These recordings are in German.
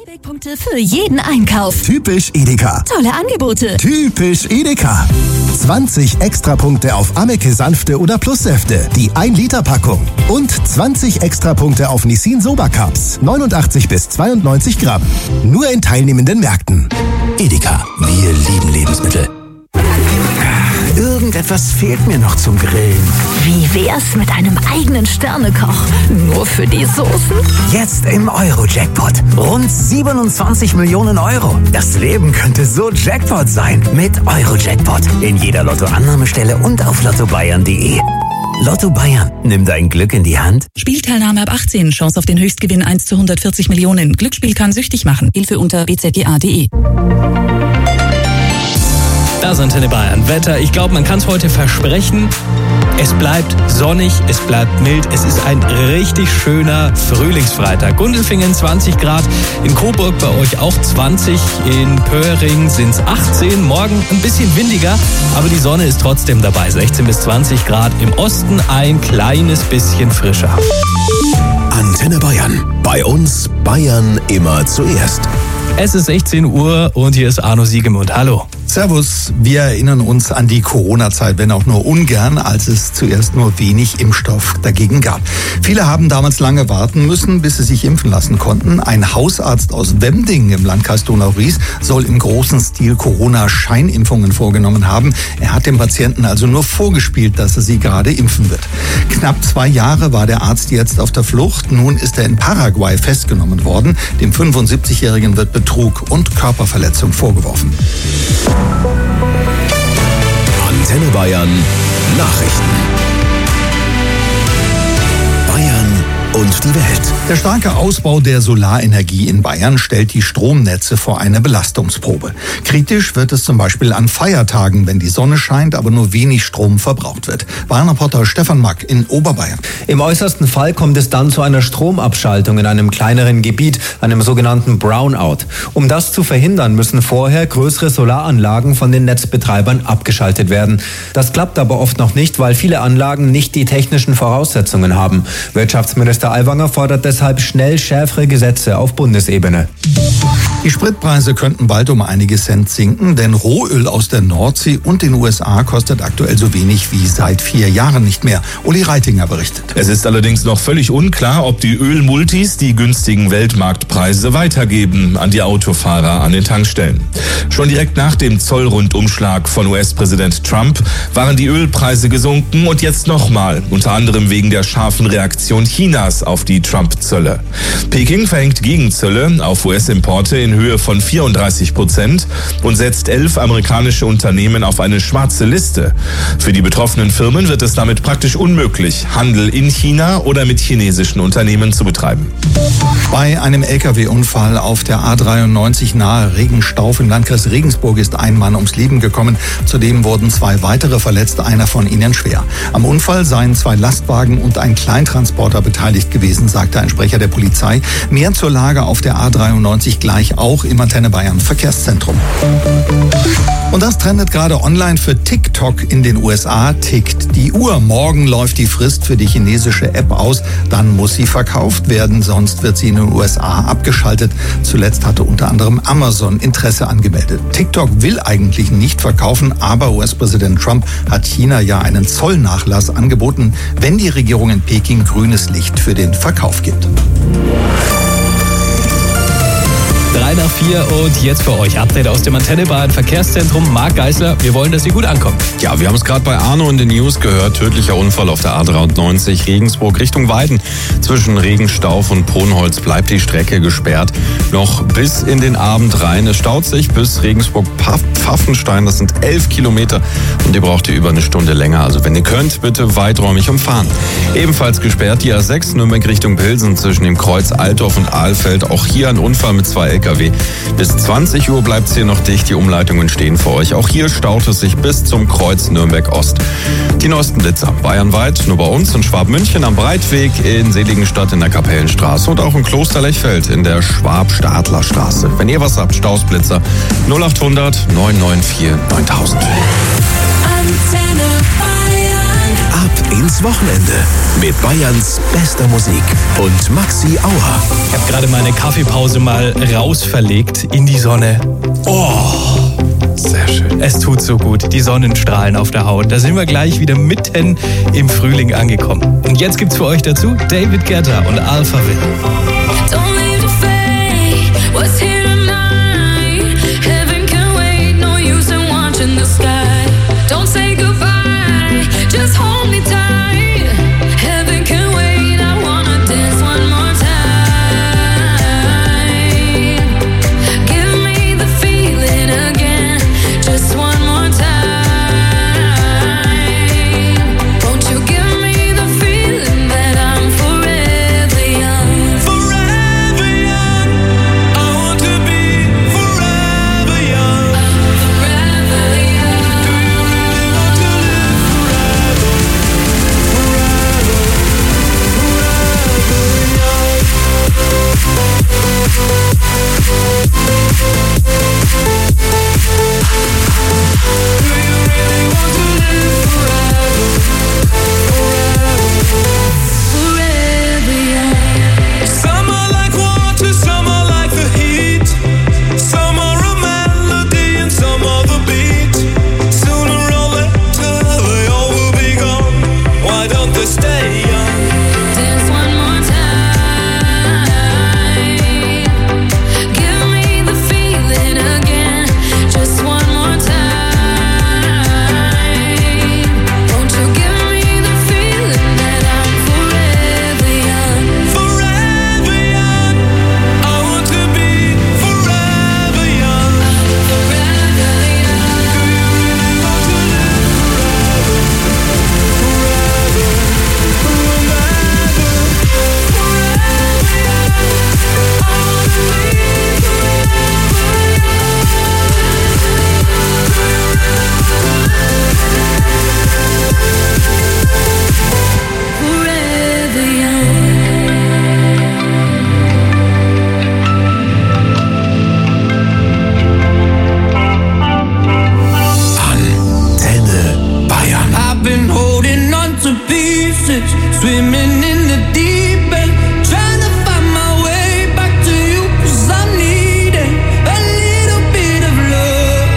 Payback-Punkte für jeden Einkauf. Typisch Edeka. Tolle Angebote. Typisch Edeka. 20 Extrapunkte auf Ameke Sanfte oder Plussäfte, die 1-Liter-Packung. Und 20 Extrapunkte auf Nissin Soba Cups, 89 bis 92 Gramm. Nur in teilnehmenden Märkten. Edeka, wir lieben Lebensmittel. Irgendetwas fehlt mir noch zum Grillen. Wie wär's mit einem eigenen Sternekoch? Nur für die Soßen? Jetzt im Euro-Jackpot. Rund 27 Millionen Euro. Das Leben könnte so Jackpot sein. Mit Euro-Jackpot. In jeder Lotto-Annahmestelle und auf lottobayern.de. Lotto Bayern. Nimm dein Glück in die Hand. Spielteilnahme ab 18. Chance auf den Höchstgewinn 1 zu 140 Millionen. Glücksspiel kann süchtig machen. Hilfe unter bzga.de. Das ist Antenne Bayern. Wetter, ich glaube, man kann es heute versprechen. Es bleibt sonnig, es bleibt mild. Es ist ein richtig schöner Frühlingsfreitag. Gundelfingen 20 Grad, in Coburg bei euch auch 20, in Pöhring sind es 18. Morgen ein bisschen windiger, aber die Sonne ist trotzdem dabei. 16 bis 20 Grad, im Osten ein kleines bisschen frischer. Antenne Bayern. Bei uns Bayern immer zuerst. Es ist 16 Uhr und hier ist Arno Siegemund. Hallo. Servus, wir erinnern uns an die Corona-Zeit, wenn auch nur ungern, als es zuerst nur wenig Impfstoff dagegen gab. Viele haben damals lange warten müssen, bis sie sich impfen lassen konnten. Ein Hausarzt aus Wemdingen im Landkreis Donau-Ries soll im großen Stil Corona-Scheinimpfungen vorgenommen haben. Er hat dem Patienten also nur vorgespielt, dass er sie gerade impfen wird. Knapp 2 Jahre war der Arzt jetzt auf der Flucht. Nun ist er in Paraguay festgenommen worden. Dem 75-Jährigen wird Betrug und Körperverletzung vorgeworfen. Antenne Bayern Nachrichten. Bayern und die Welt. Der starke Ausbau der Solarenergie in Bayern stellt die Stromnetze vor eine Belastungsprobe. Kritisch wird es zum Beispiel an Feiertagen, wenn die Sonne scheint, aber nur wenig Strom verbraucht wird. Bayern-Reporter Stefan Mack in Oberbayern. Im äußersten Fall kommt es dann zu einer Stromabschaltung in einem kleineren Gebiet, einem sogenannten Brownout. Um das zu verhindern, müssen vorher größere Solaranlagen von den Netzbetreibern abgeschaltet werden. Das klappt aber oft noch nicht, weil viele Anlagen nicht die technischen Voraussetzungen haben. Wirtschaftsminister Aiwanger fordert deshalb schnell schärfere Gesetze auf Bundesebene. Die Spritpreise könnten bald um einige Cent sinken, denn Rohöl aus der Nordsee und den USA kostet aktuell so wenig wie seit 4 Jahren nicht mehr. Uli Reitinger berichtet. Es ist allerdings noch völlig unklar, ob die Ölmultis die günstigen Weltmarktpreise weitergeben an die Autofahrer an den Tankstellen. Schon direkt nach dem Zollrundumschlag von US-Präsident Trump waren die Ölpreise gesunken und jetzt nochmal, unter anderem wegen der scharfen Reaktion Chinas auf die Trump-Zölle. Peking verhängt Gegenzölle auf US-Importe in Höhe von 34% und setzt 11 amerikanische Unternehmen auf eine schwarze Liste. Für die betroffenen Firmen wird es damit praktisch unmöglich, Handel in China oder mit chinesischen Unternehmen zu betreiben. Bei einem LKW-Unfall auf der A93 nahe Regenstauf im Landkreis Regensburg ist ein Mann ums Leben gekommen. Zudem wurden 2 weitere verletzt, einer von ihnen schwer. Am Unfall seien 2 Lastwagen und ein Kleintransporter beteiligt gewesen, sagte ein Sprecher der Polizei. Mehr zur Lage auf der A93 gleich auch im Antenne Bayern Verkehrszentrum. Und das trendet gerade online für TikTok in den USA. Tickt die Uhr. Morgen läuft die Frist für die chinesische App aus. Dann muss sie verkauft werden, sonst wird sie in den USA abgeschaltet. Zuletzt hatte unter anderem Amazon Interesse angemeldet. TikTok will eigentlich nicht verkaufen, aber US-Präsident Trump hat China ja einen Zollnachlass angeboten, wenn die Regierung in Peking grünes Licht für den Verkauf gibt. 3 nach 4 und jetzt für euch Update aus dem Antenne Bayern Verkehrszentrum. Marc Geisler, wir wollen, dass Sie gut ankommen. Ja, wir haben es gerade bei Arno in den News gehört. Tödlicher Unfall auf der A93 Regensburg Richtung Weiden. Zwischen Regenstauf und Ponholz bleibt die Strecke gesperrt. Noch bis in den Abend rein. Es staut sich bis Regensburg-Pfaffenstein. Das sind 11 Kilometer und ihr braucht über eine Stunde länger. Also wenn ihr könnt, bitte weiträumig umfahren. Ebenfalls gesperrt die A6 Nürnberg Richtung Pilsen zwischen dem Kreuz Altdorf und Ahlfeld. Auch hier ein Unfall mit 2 LKW. Bis 20 Uhr bleibt es hier noch dicht. Die Umleitungen stehen für euch. Auch hier staut es sich bis zum Kreuz Nürnberg Ost. Die neuesten Blitzer bayernweit, nur bei uns in Schwabmünchen am Breitweg, in Seligenstadt in der Kapellenstraße und auch in Kloster-Lechfeld in der Schwab-Stadler-Straße. Wenn ihr was habt, Stausblitzer 0800 994 9000. Antenne Bayern. Ab ins Wochenende mit Bayerns bester Musik und Maxi Auer. Ich habe gerade meine Kaffeepause mal rausverlegt in die Sonne. Oh, sehr schön. Es tut so gut. Die Sonnenstrahlen auf der Haut. Da sind wir gleich wieder mitten im Frühling angekommen. Und jetzt gibt's für euch dazu David Guetta und Alphaville. Don't leave the fate, what's here tonight? Heaven can wait, no use in watching the sky. Don't say goodbye, just hold me tight. Heaven can wait, I wanna dance one more time. Give me the feeling again, just one more time. Won't you give me the feeling that I'm forever young? Forever young, I want to be forever young. Forever young. Do you really want to live forever? Some are like water, some are like the heat. Some are a melody and some are the beat. Sooner or later they all will be gone. Why don't they stay young? Dance one more time. Give me the feeling again, just one more time. Won't you give me the feeling that I'm forever young? Forever young, I want to be forever young. Forever young. Do you really want to live forever young? Antenne Bayern. I've been holding on to pieces, swimming in the deep end, trying to find my way back to you, 'cause I'm needing a little bit of love,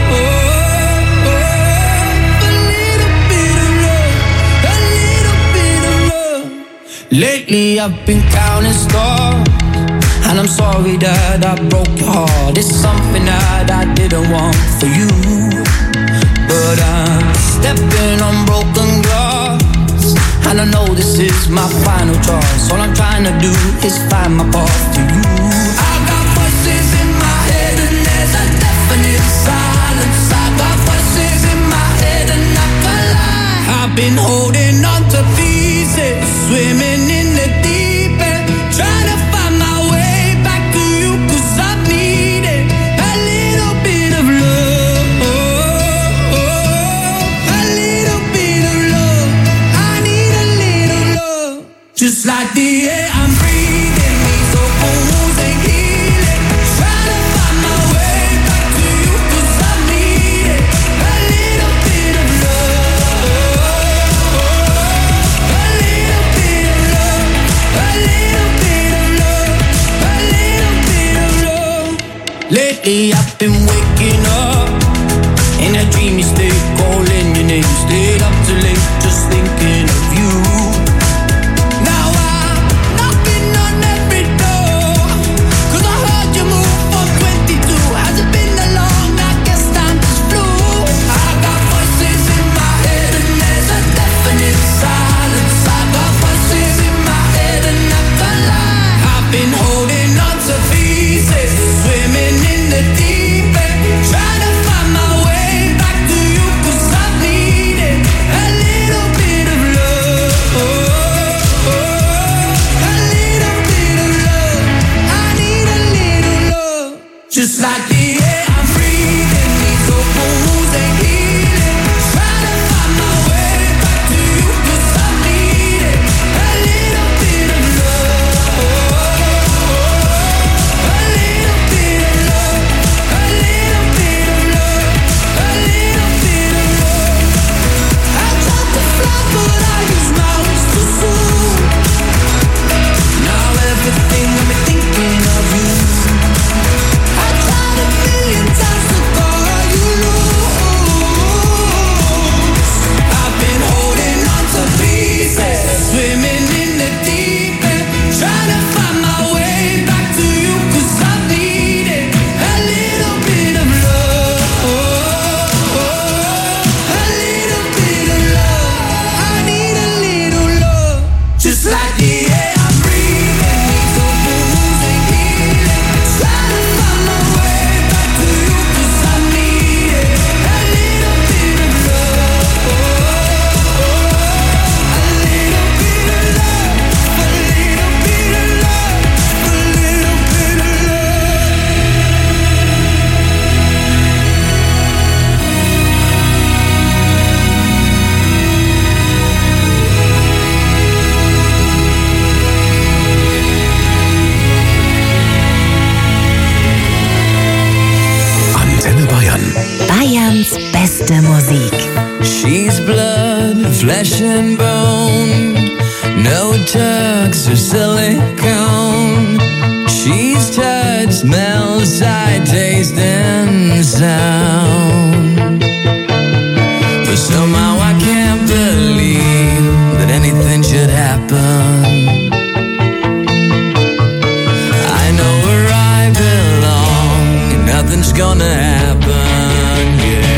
a little bit of love, a little bit of love. Lately I've been counting stars, and I'm sorry that I broke your heart. It's something that I didn't want for you, but I'm stepping on broken glass, and I know this is my final choice. All I'm trying to do is find my path to you. I got voices in my head and there's a definite silence. I got voices in my head and I can lie. I've been holding on to pieces, swimming in the deep end, trying to find my way back to you, 'cause I'm needing a little bit of love, a little bit of love. I need a little love, just like the air I'm breathing. These open wounds ain't healing. Trying to find my way back to you, 'cause I'm needing a little bit of love, a little bit of love, a little bit of love, a little bit of love. Lately I've been waking up in a dreamy state, calling your name, stayed up too late, just thinking of you. Now I'm knocking on every door, 'cause I heard you move from 22. Has it been that long? I guess time just flew. I got voices in my head and there's a definite silence. I got voices in my head and I can lie. I've been holding on to pieces, swimming in the deep end, trying to find my way back to you, 'cause I'm needing a little bit of love, a little bit of love. I need a little love, just like the air I'm breathing. These open wounds ain't healing. Trying to find my way back to you, 'cause I'm needing a little bit of love, a little bit of love, a little bit of love, a little bit of love. I tried to fly, but I Deutschlands beste Musik. She's blood, flesh and bone, no tucks or silicone. She's touch, smell, sight, taste and sound. But somehow I can't believe that anything should happen. I know where I belong and nothing's gonna happen, yeah.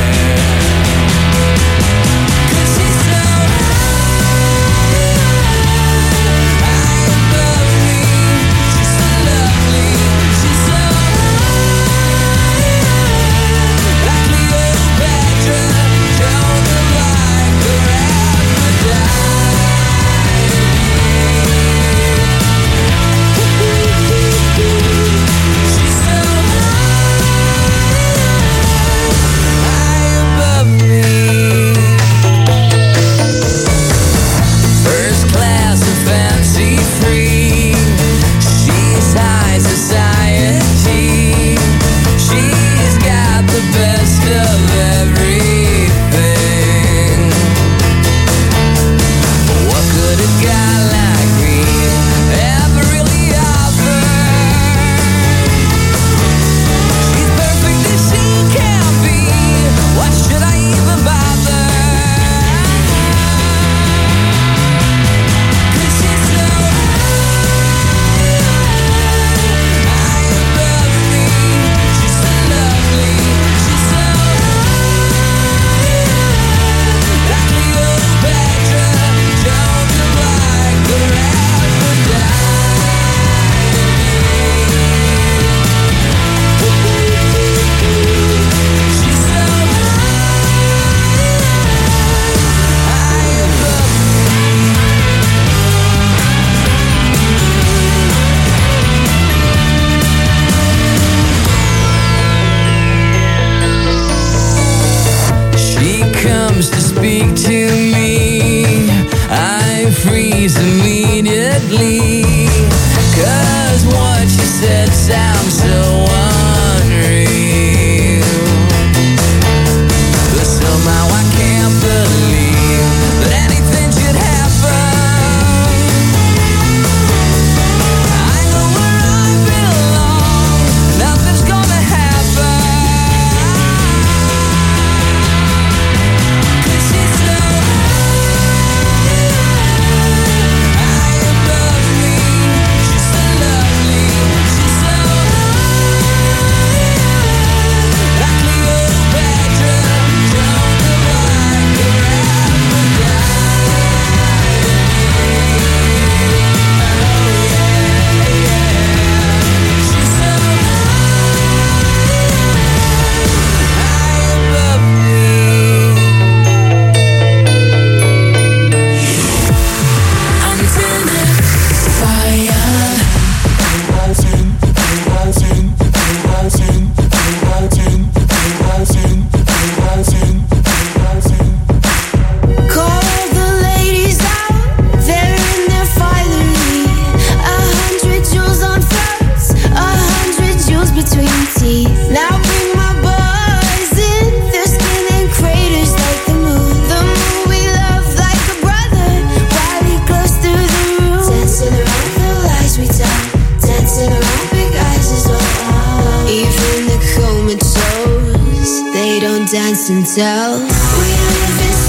Dance and tell. We live in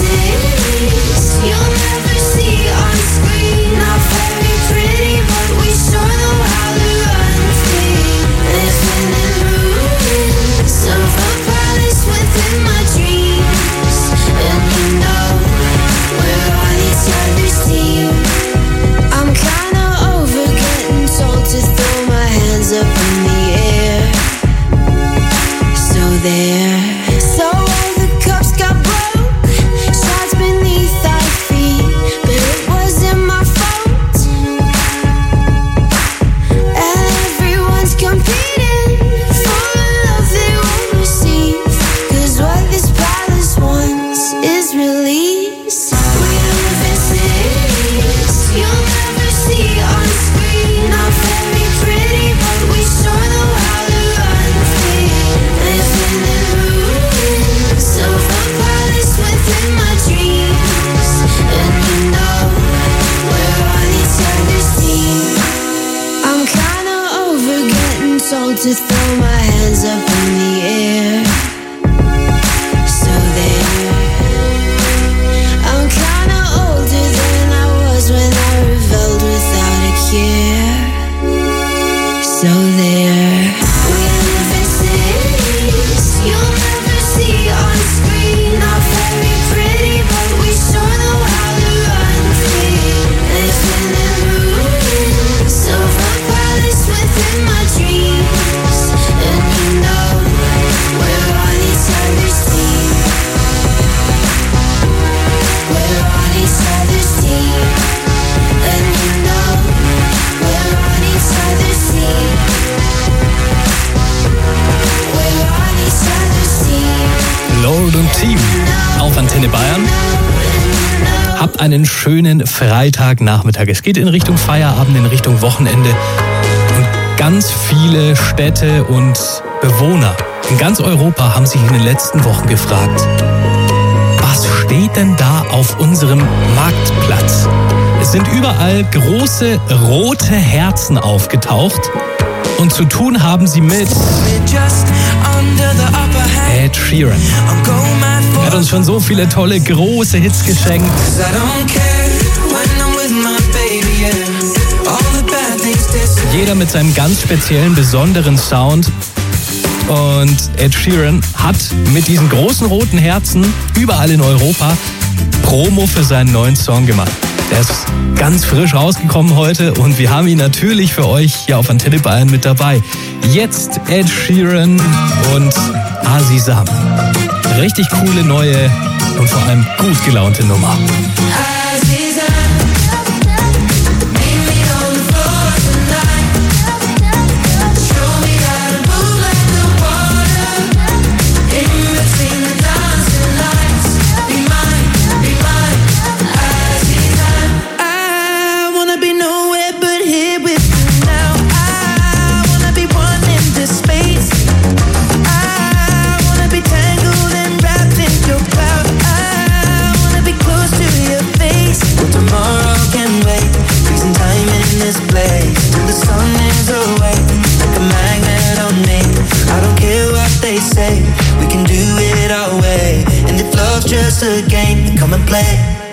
cities you'll never see on screen. Not very pretty, but we sure know how to run free. Living in ruins of a palace within my dreams. And you know we're on each other's team. I'm kinda over getting told to throw my hands up in the air. So there. So all the cups got broke, shots beneath our feet, but it wasn't my fault. And everyone's competing for a love they won't receive, 'cause what this palace wants is release. We live in cities you'll never see on screen. Not very pretty, but we sure know how to run free. Living in ruins told to throw my hands up in the air. So there, I'm kinda older than I was when I rebelled without a care. So there, we live in cities you'll never see on screen. Not very pretty, but we sure know how to run free. Living in ruins of a palace within my dreams. And you know, we're on each other's team. We're on each other's team. And you know, we're on each other's team. We're on each other's team. Lord und Team auf Antenne Bayern. Habt einen schönen Freitagnachmittag. Es geht in Richtung Feierabend, in Richtung Wochenende. Und ganz viele Städte und Bewohner in ganz Europa haben sich in den letzten Wochen gefragt, was steht denn da auf unserem Marktplatz? Es sind überall große rote Herzen aufgetaucht. Und zu tun haben sie mit Ed Sheeran. Er hat uns schon so viele tolle, große Hits geschenkt. Jeder mit seinem ganz speziellen, besonderen Sound. Und Ed Sheeran hat mit diesen großen roten Herzen überall in Europa Promo für seinen neuen Song gemacht. Der ist ganz frisch rausgekommen heute und wir haben ihn natürlich für euch hier auf Antenne Bayern mit dabei. Jetzt Ed Sheeran und Azizam. Richtig coole, neue und vor allem gut gelaunte Nummer. Just a game, come and play.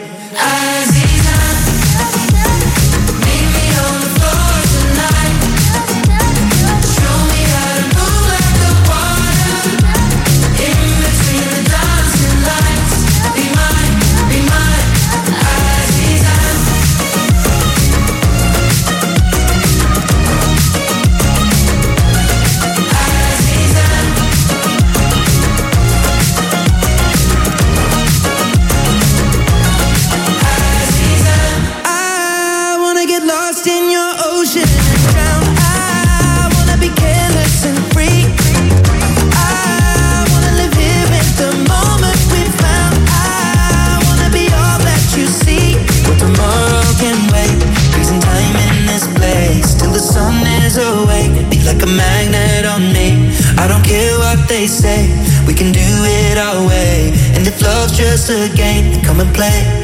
They say we can do it our way, and if love's just a game, then come and play.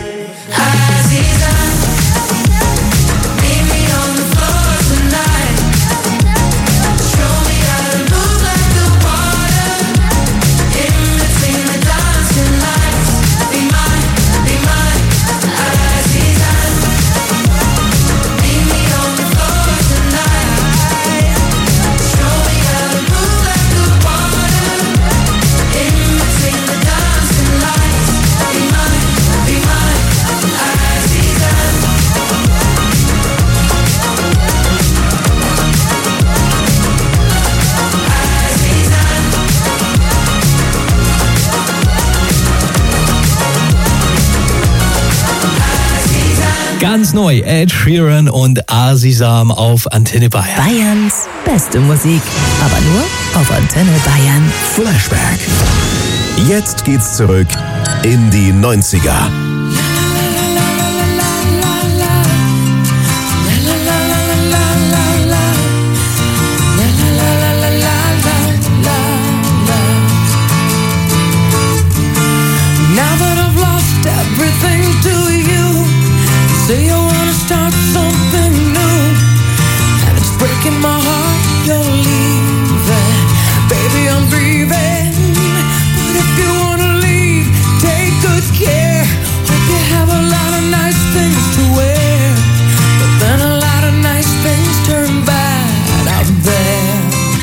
Ganz neu, Ed Sheeran und Azizam auf Antenne Bayern. Bayerns beste Musik, aber nur auf Antenne Bayern. Flashback. Jetzt geht's zurück in die 90er. Say you wanna start something new, and it's breaking my heart you're leaving. baby, I'm breathing. But if you wanna leave, take good care. Hope you have a lot of nice things to wear, but then a lot of nice things turn bad out there.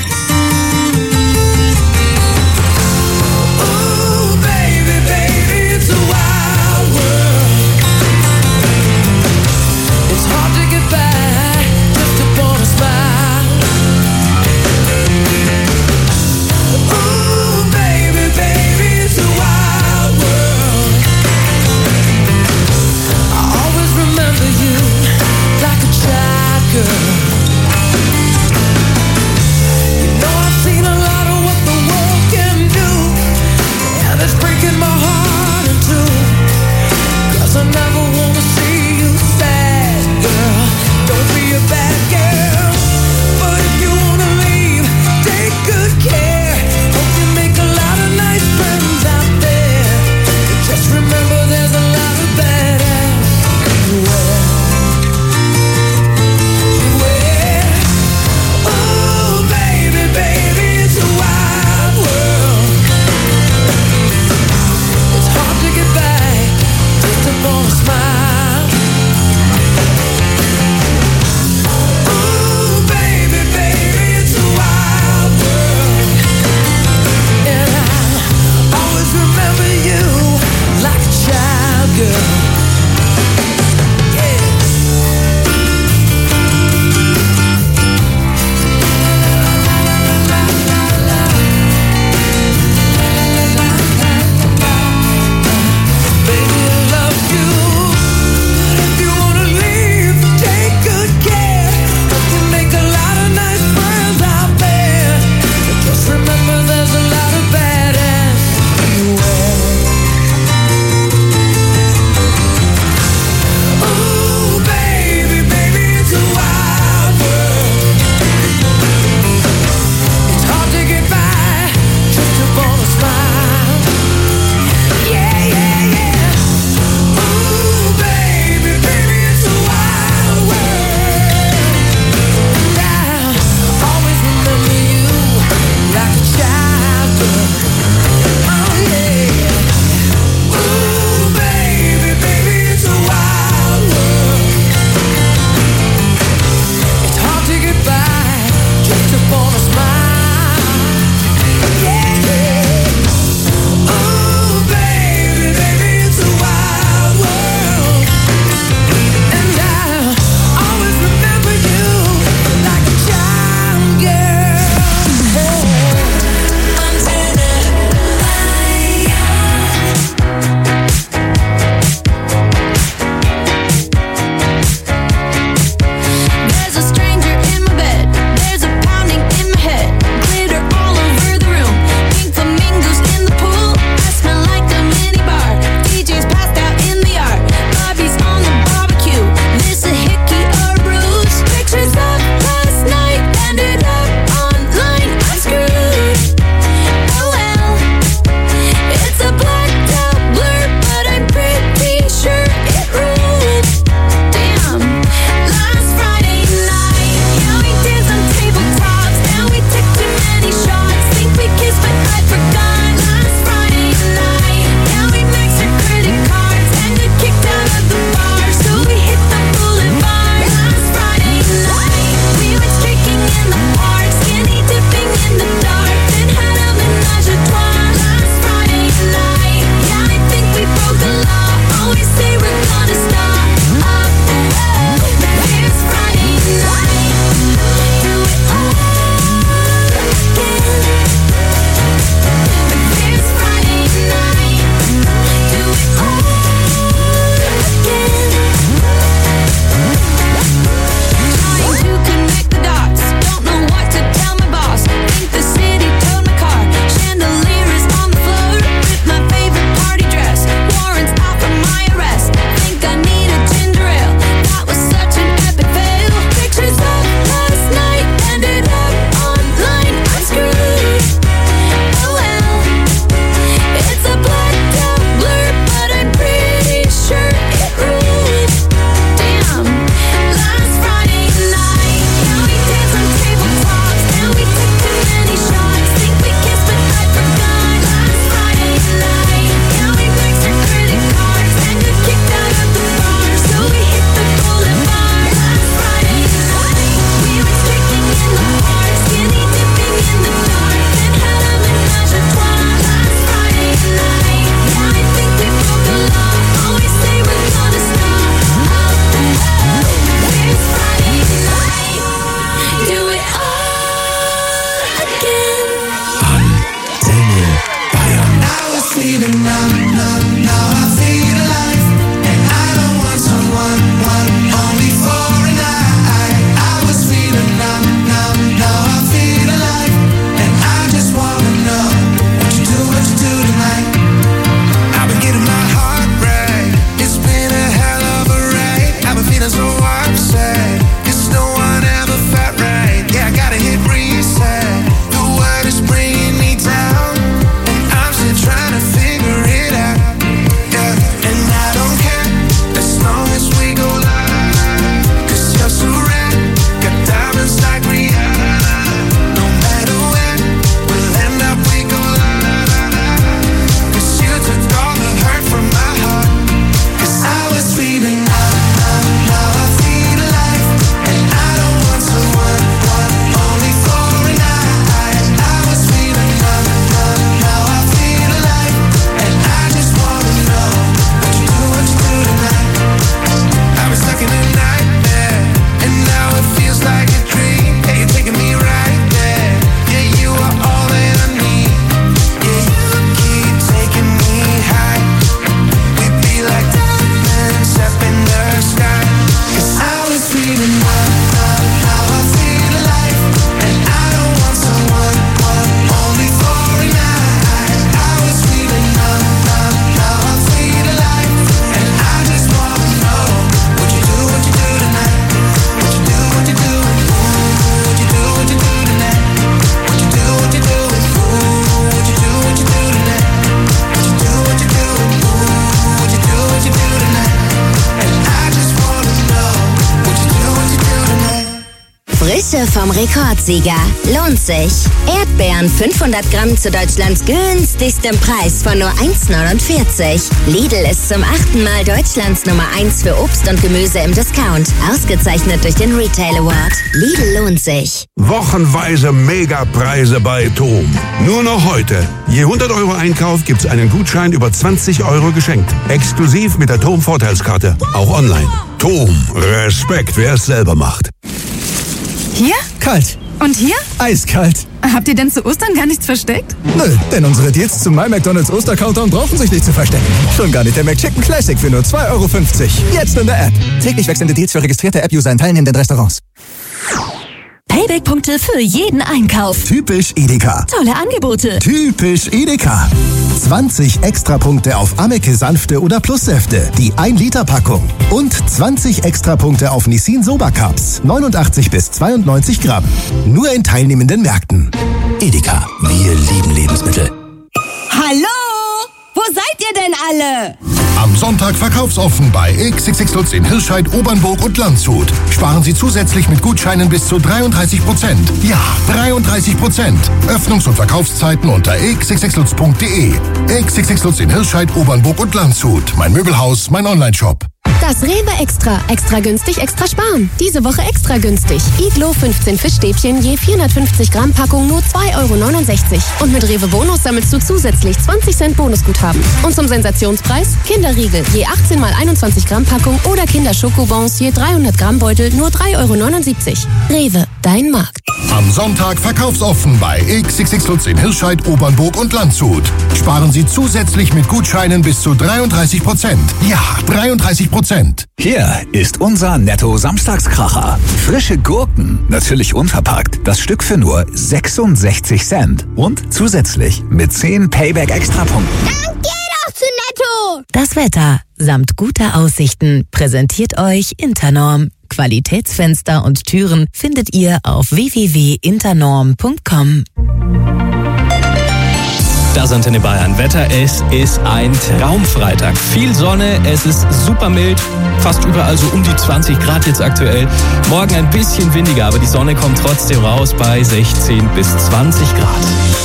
Ooh, baby, baby, it's a wild world. It's hard to get back just upon a smile. Ooh, baby, baby, it's a wild world. Frische vom Rekordsieger. Lohnt sich. Erdbeeren 500 Gramm zu Deutschlands günstigstem Preis von nur 1,49. Lidl ist zum 8. Mal Deutschlands Nummer 1 für Obst und Gemüse im Discount. Ausgezeichnet durch den Retail Award. Lidl lohnt sich. Wochenweise Megapreise bei TOM. Nur noch heute. Je 100 € Einkauf gibt's einen Gutschein über 20 € geschenkt. Exklusiv mit der TOM Vorteilskarte. Auch online. TOM. Respekt, wer es selber macht. Hier? Kalt. Und hier? Eiskalt. Habt ihr denn zu Ostern gar nichts versteckt? Nö, denn unsere Deals zum McDonald's Oster-Countdown brauchen sich nicht zu verstecken. Schon gar nicht der McChicken Classic für nur 2,50 €. Jetzt in der App. Täglich wechselnde Deals für registrierte App-User in teilnehmenden Restaurants. Payback-Punkte für jeden Einkauf. Typisch Edeka. Tolle Angebote. Typisch Edeka. 20 Extrapunkte auf Ameke Sanfte oder Plussäfte. Die 1-Liter-Packung. Und 20 Extrapunkte auf Nissin Soba Cups. 89 bis 92 Gramm. Nur in teilnehmenden Märkten. Edeka. Wir lieben Lebensmittel. Hallo? Wo seid ihr denn alle? Am Sonntag verkaufsoffen bei XXX Lutz in Hirscheid, Obernburg und Landshut. Sparen Sie zusätzlich mit Gutscheinen bis zu 33%. Ja, 33%. Öffnungs- und Verkaufszeiten unter xxxlutz.de. XXX Lutz in Hirscheid, Obernburg und Landshut. Mein Möbelhaus, mein Onlineshop. Das Rewe Extra. Extra günstig, extra sparen. Diese Woche extra günstig. Iglo 15 Fischstäbchen je 450 Gramm Packung nur 2,69 €. Und mit Rewe Bonus sammelst du zusätzlich 20 Cent Bonusguthaben. Und zum Sensationspreis Kinderriegel je 18 mal 21 Gramm Packung oder Kinderschokobons je 300 Gramm Beutel nur 3,79 €. Rewe, dein Markt. Am Sonntag verkaufsoffen bei XXX Lutz in Hirscheid, Obernburg und Landshut. Sparen Sie zusätzlich mit Gutscheinen bis zu 33%. Ja, 33%. Hier ist unser Netto-Samstagskracher. Frische Gurken, natürlich unverpackt. Das Stück für nur 66 Cent. Und zusätzlich mit 10 Payback-Extrapunkten. Dann geh doch zu Netto! Das Wetter samt guter Aussichten präsentiert euch Internorm. Qualitätsfenster und Türen findet ihr auf www.internorm.com. Das Antenne Bayern Wetter, es ist ein Traumfreitag. Viel Sonne, es ist super mild, fast überall so um die 20 Grad jetzt aktuell. Morgen ein bisschen windiger, aber die Sonne kommt trotzdem raus bei 16 bis 20 Grad.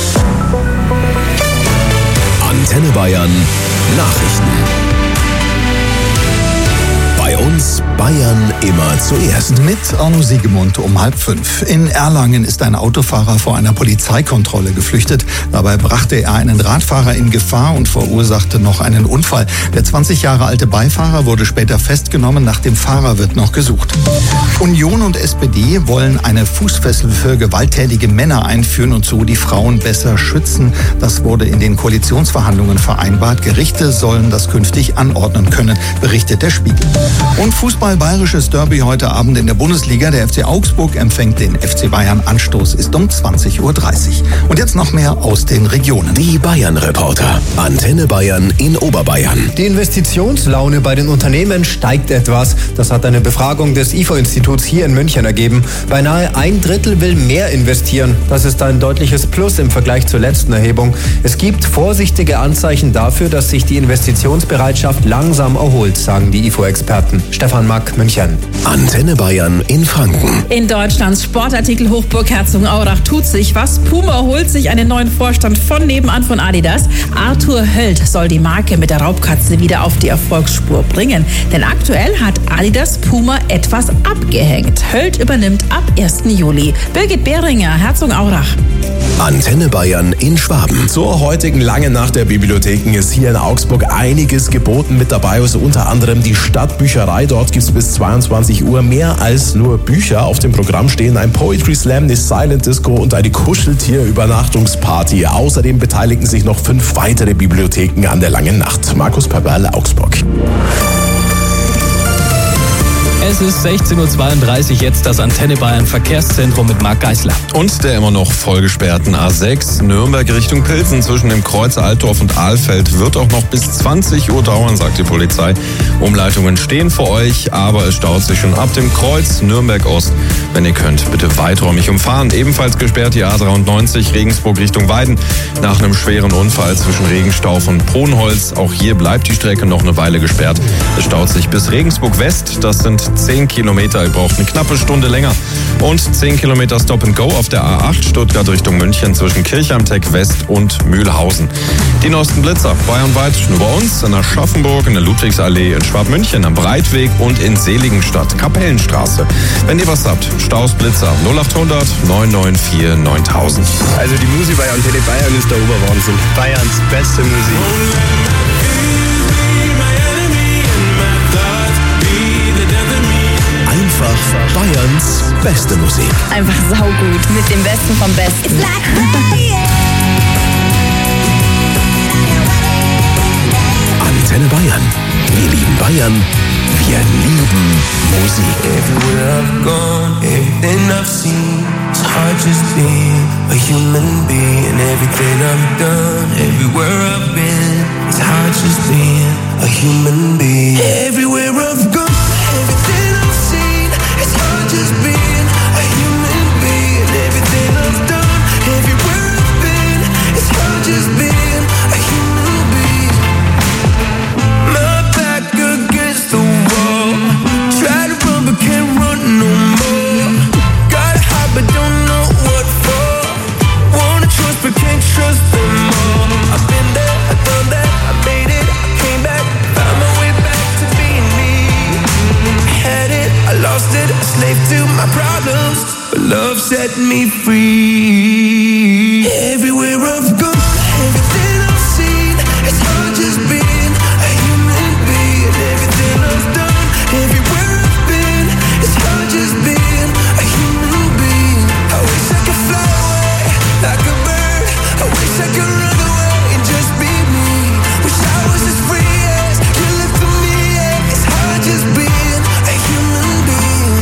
Antenne Bayern Nachrichten. Bei uns Bayern immer zuerst. Mit Arno Siegemund um 4:30. In Erlangen ist ein Autofahrer vor einer Polizeikontrolle geflüchtet. Dabei brachte er einen Radfahrer in Gefahr und verursachte noch einen Unfall. Der 20 Jahre alte Beifahrer wurde später festgenommen. Nach dem Fahrer wird noch gesucht. Union und SPD wollen eine Fußfessel für gewalttätige Männer einführen und so die Frauen besser schützen. Das wurde in den Koalitionsverhandlungen vereinbart. Gerichte sollen das künftig anordnen können, berichtet der Spiegel. Und Fußball bayerisches Derby heute Abend in der Bundesliga. Der FC Augsburg empfängt den FC Bayern. Anstoß ist um 20:30 Uhr. Und jetzt noch mehr aus den Regionen. Die Bayern-Reporter. Antenne Bayern in Oberbayern. Die Investitionslaune bei den Unternehmen steigt etwas. Das hat eine Befragung des IFO-Instituts hier in München ergeben. Beinahe 1/3 will mehr investieren. Das ist ein deutliches Plus im Vergleich zur letzten Erhebung. Es gibt vorsichtige Anzeichen dafür, dass sich die Investitionsbereitschaft langsam erholt, sagen die IFO-Experten. Stefan Mack, München. Antenne Bayern in Franken. In Deutschlands Sportartikel-Hochburg Herzogenaurach tut sich was. Puma holt sich einen neuen Vorstand von nebenan von Adidas. Arthur Höld soll die Marke mit der Raubkatze wieder auf die Erfolgsspur bringen. Denn aktuell hat Adidas Puma etwas abgehängt. Höld übernimmt ab 1. Juli. Birgit Behringer, Herzogenaurach. Antenne Bayern in Schwaben. Zur heutigen langen Nacht der Bibliotheken ist hier in Augsburg einiges geboten mit dabei. Also unter anderem die Stadtbücherei. Dort gibt es bis 22 Uhr mehr als nur Bücher. Auf dem Programm stehen ein Poetry Slam, eine Silent Disco und eine Kuscheltier-Übernachtungsparty. Außerdem beteiligen sich noch 5 weitere Bibliotheken an der langen Nacht. Markus Perberle, Augsburg. Es ist 16:32 Uhr, jetzt das Antenne Bayern Verkehrszentrum mit Marc Geisler. Und der immer noch vollgesperrten A6 Nürnberg Richtung Pilsen zwischen dem Kreuz Altdorf und Ahlfeld wird auch noch bis 20 Uhr dauern, sagt die Polizei. Umleitungen stehen für euch, aber es staut sich schon ab dem Kreuz Nürnberg Ost. Wenn ihr könnt, bitte weiträumig umfahren. Ebenfalls gesperrt die A93 Regensburg Richtung Weiden nach einem schweren Unfall zwischen Regenstauf und Pronholz. Auch hier bleibt die Strecke noch eine Weile gesperrt. Es staut sich bis Regensburg West, das sind 10 Kilometer. Ihr braucht eine knappe Stunde länger. Und 10 Kilometer Stop and Go auf der A8 Stuttgart Richtung München zwischen Kirchheim-Tech West und Mühlhausen. Die neuesten Blitzer bayernweit nur bei uns in Aschaffenburg, in der Ludwigsallee, in Schwabmünchen, am Breitweg und in Seligenstadt, Kapellenstraße. Wenn ihr was habt, Staus, Blitzer 0800 994 9000. Also die Musik bei Antenne Bayern ist der Oberwahnsinn. Bayerns beste Musik. Einfach Bayerns beste Musik. Einfach saugut. Mit dem Besten vom Besten. Antenne Bayern. Wir lieben Bayern. Wir lieben Musik. Everywhere I've gone, everything I've seen, it's hard just being a human being. Everything I've done, everywhere I've been, it's hard just being a human being. Everywhere I've gone, everything I've seen, it's hard just being a human being. Everything I've done, everywhere I've been, it's hard just being a human being. My back against the wall, try to run but can't run no more. Gotta hide but don't know what for. Wanna trust but can't trust them all. I've been there, I've done that, I made it, I came back, found my way back to being me. Had it, I lost it, a slave to my problems, but love set me free. Everywhere I've gone, everything I've seen, it's hard just being a human being. Everything I've done, everywhere I've been, it's hard just being a human being. I wish I could fly away like a bird. I wish I could run away and just be me. Wish I was as free as you look for me. Yeah, it's hard just being a human being.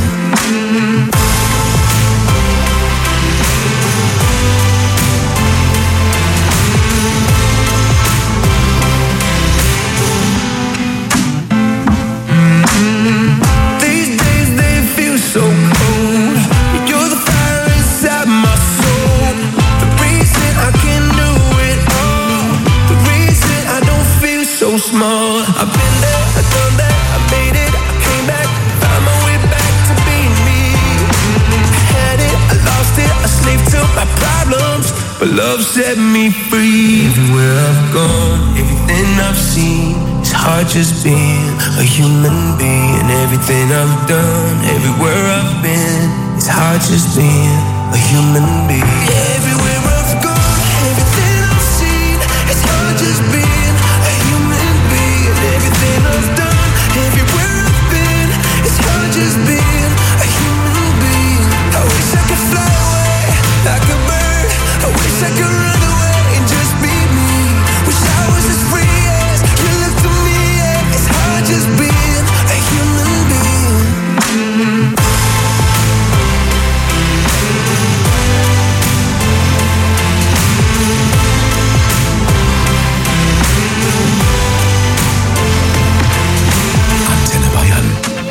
These days they feel so cold. You're the fire inside my soul. The reason I can do it all. The reason I don't feel so small. I've been there, I've done that, I made it, I came back, found my way back to being me. Had it, I lost it, a slave to my problems, but love set me free. Everywhere I've gone, everything I've seen, it's hard just being a human being. Everything I've done, everywhere I've been, it's hard just being a human being. Everywhere I've gone, everything I've seen, it's hard just being a human being. Everything I've done, everywhere I've been, it's hard just being a human being. I wish I could fly away like a bird. I wish I could run away and just be me. Wish I was as free as you look to me. Yeah, it's hard just being a human being. Antenne Bayern.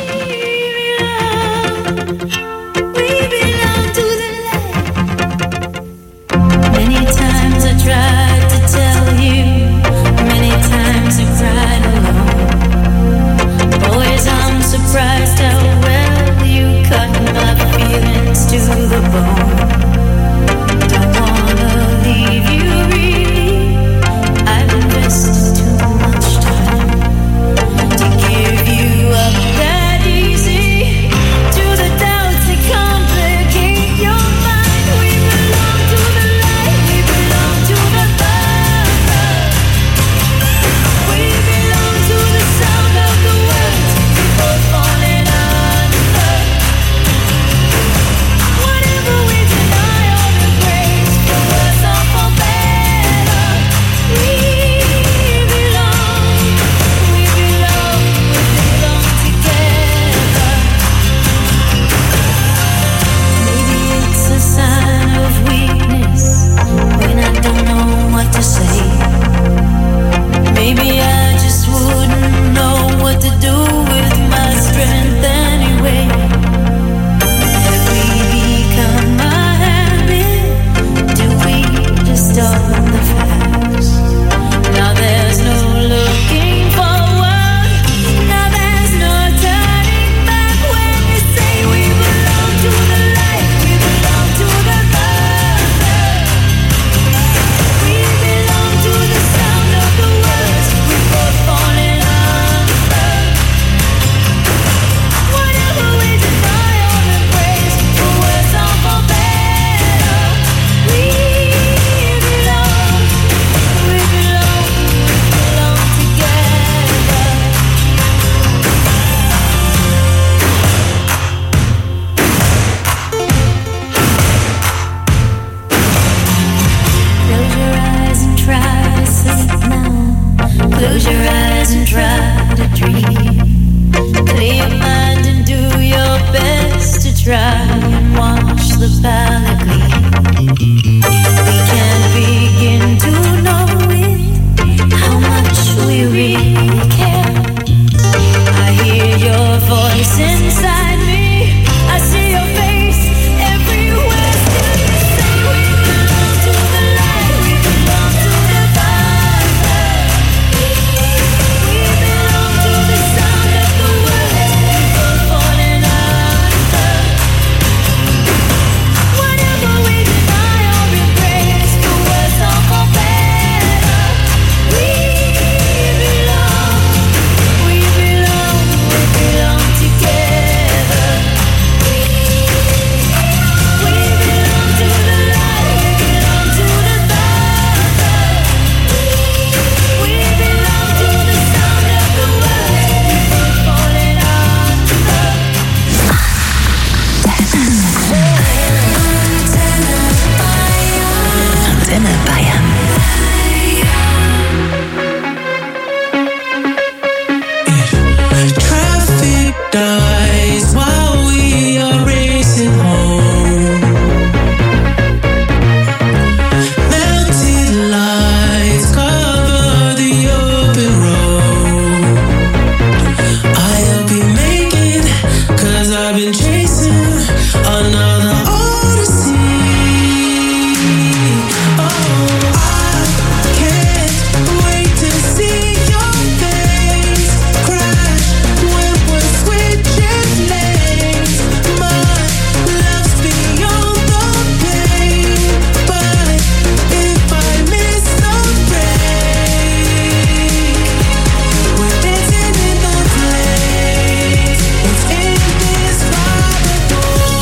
Many times I tried to tell you, many times I cried alone. Always I'm surprised how well you cut my feelings to the bone. Don't wanna leave you really, I've invested too much time to give you up that easy, to the doubts that complicate your mind. We belong to the light, we belong to the fire. We belong to the sound of the words, people falling unhurt. Whatever we do. Close your eyes and try to dream. Clear your mind and do your best to try and wash the palate clean. We can't begin to know it, how much we really care. I hear your voice inside me. I see your face everywhere. Still you say we belong to the light. We belong to the Father. We belong to the sound of the words people falling under. Whatever we deny or embrace, the words are for better. We belong together. We belong to the light. We belong to the Father. We belong to the sound of the words people falling under. Antenne Bayern. Traffic dies while we are racing home. Melted lights cover the open road. I'll be making, 'cause I've been chasing another odyssey. Oh, I can't wait to see your face crash when we're switching lanes. My love's beyond the pain, but if I miss the break, we're dancing in the flames. It's indescribable.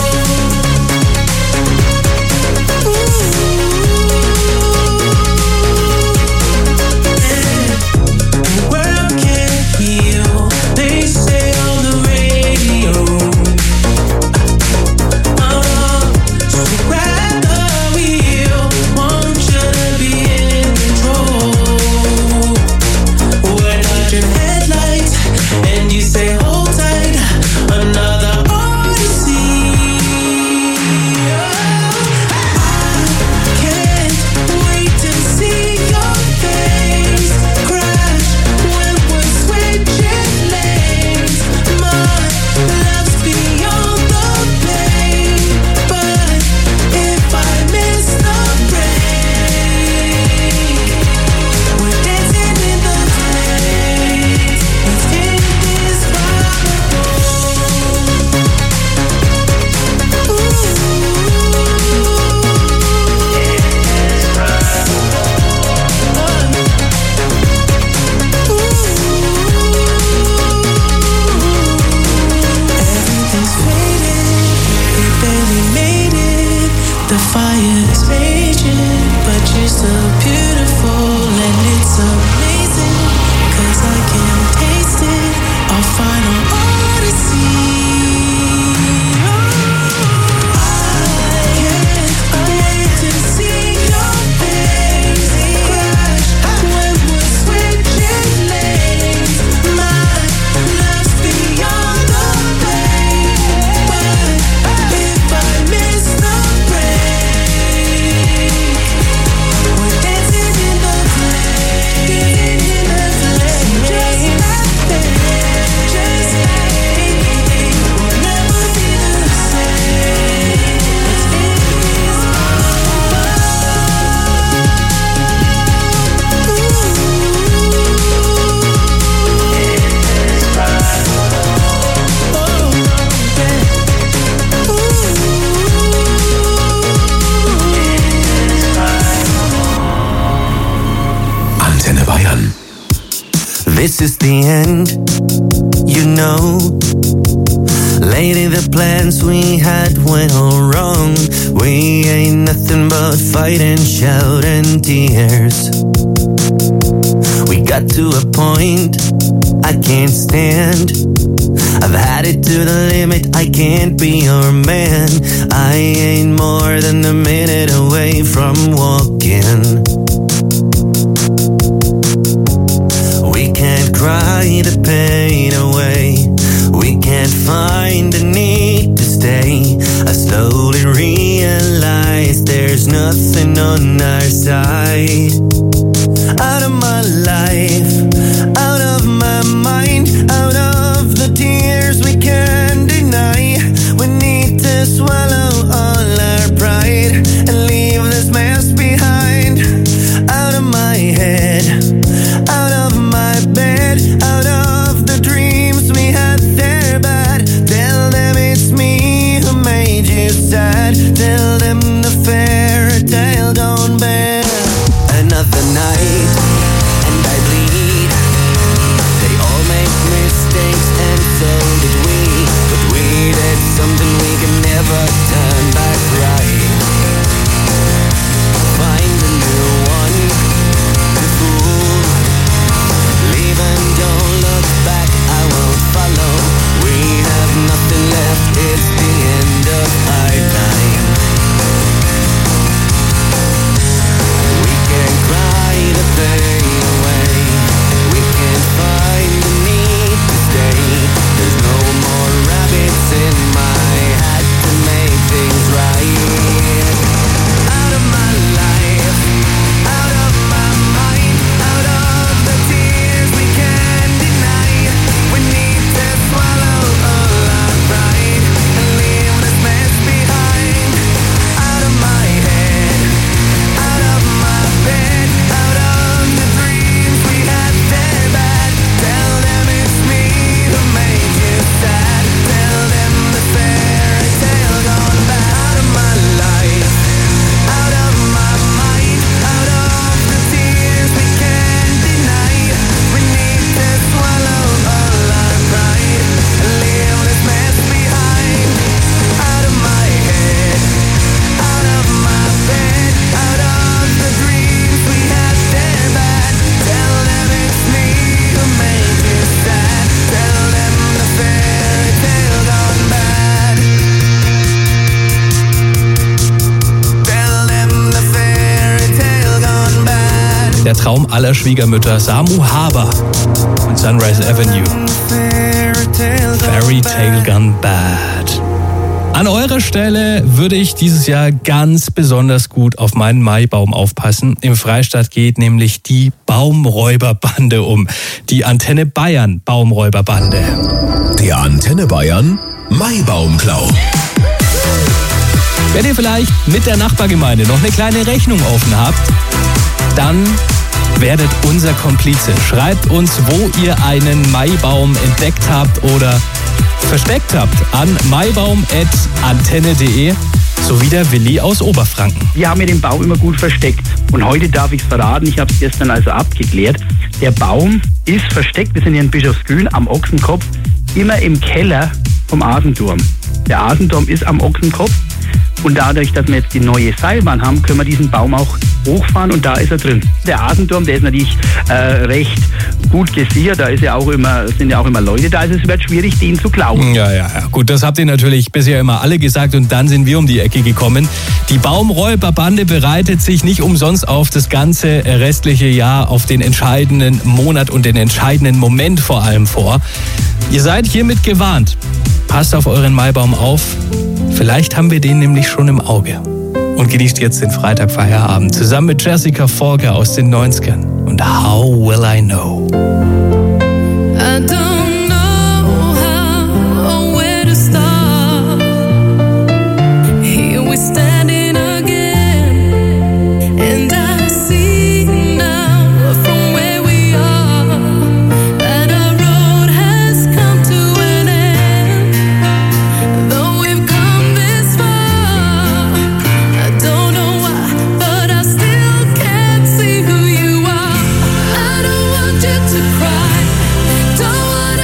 The world can't heal, they say on the radio. So grab the wheel, want you to be in control. We're dodging headlights, and you say hold tight, another odyssey. I can't wait to see your face crash when we're switching lanes. My love's beyond the pain, but if I miss the break, we're dancing in the flames. It's indescribable. Everything's faded, we barely made it. The fire is raging, but you're so beautiful and it's amazing. 'Cause I can taste it, our final odyssey. I can't wait to see your face crash when we're switching lanes. My love's beyond the pain, but if I miss the break, we're dancing in the flames, just like that, just like we'll never be the same. It's Antenne Bayern. This is the end, you know. Lady, the plans we had went all wrong. We ain't nothing but fighting, shouting, tears. We got to a point I can't stand. I've had it to the limit, I can't be your man. I ain't more than a minute away from walking. We cry the pain away. We can't find the need to stay. I slowly realize there's nothing on our side. Out of my life, out of my mind, out of the tears we can't deny. We need to swallow all our pride and leave this mess behind. Out of my head, out of my bed, out of the dreams we had there bad. Tell them it's me who made you sad. Tell them the fairy tale gone bad. Another night and I bleed. They all make mistakes and so did we. But we did something we can never turn back right. Find a new one to fool. Leave and don't look back, I won't follow. We have nothing left, it's the end of our time. We can cry the pain away. We can find the need to stay. There's no more rabbits in my hat to make things right. Out of my life, out of my mind, out of the tears we can't deny. We need to swallow all our pride and leave this mess behind. Out of my head, out of my bed, out of the dreams we had there bad. Tell them it's me who made you sad. Tell them the fairy tale gone bad. Out of my life, out of my mind, out of the tears we can't deny. We need to swallow all our pride and leave this mess behind. Out of my head, out of my bed, out of the dreams we had there bad. Tell them it's me who made you sad. Tell them the fairy tale gone bad. Tell them the fairy tale gone bad. Der Traum aller Schwiegermütter, Samu Haber und Sunrise Avenue. Fairy Tale Gone Bad. An eurer Stelle würde ich dieses Jahr ganz besonders gut auf meinen Maibaum aufpassen. Im Freistaat geht nämlich die Baumräuberbande um. Die Antenne Bayern Baumräuberbande. Der Antenne Bayern Maibaumklau. Wenn ihr vielleicht mit der Nachbargemeinde noch eine kleine Rechnung offen habt, dann werdet unser Komplize. Schreibt uns, wo ihr einen Maibaum entdeckt habt oder versteckt habt an maibaum@antenne.de, so wie der Willi aus Oberfranken. Wir haben ja den Baum immer gut versteckt. Und heute darf ich es verraten, ich habe es gestern also abgeklärt. Der Baum ist versteckt, wir sind hier in Bischofsgrün am Ochsenkopf, immer im Keller vom Asenturm. Der Asenturm ist am Ochsenkopf und dadurch, dass wir jetzt die neue Seilbahn haben, können wir diesen Baum auch hochfahren und da ist er drin. Der Asenturm, der ist natürlich recht gut gesichert, da ist ja auch immer, sind ja auch immer Leute da, also es wird schwierig, den zu klauen. Ja. Gut, das habt ihr natürlich bisher immer alle gesagt und dann sind wir um die Ecke gekommen. Die Baumräuberbande bereitet sich nicht umsonst auf das ganze restliche Jahr, auf den entscheidenden Monat und den entscheidenden Moment vor allem vor. Ihr seid hiermit gewarnt. Passt auf euren Maibaum auf. Vielleicht haben wir den nämlich schon im Auge. Und genießt jetzt den Freitagfeierabend zusammen mit Jessica Forger aus den 90ern. Und How Will I Know? I don't know how or where to start. Here we're standing again, and I see now from where we are that our road has come to an end. Though we've come this far, I don't know why, but I still can't see who you are. I don't want you to cry, don't want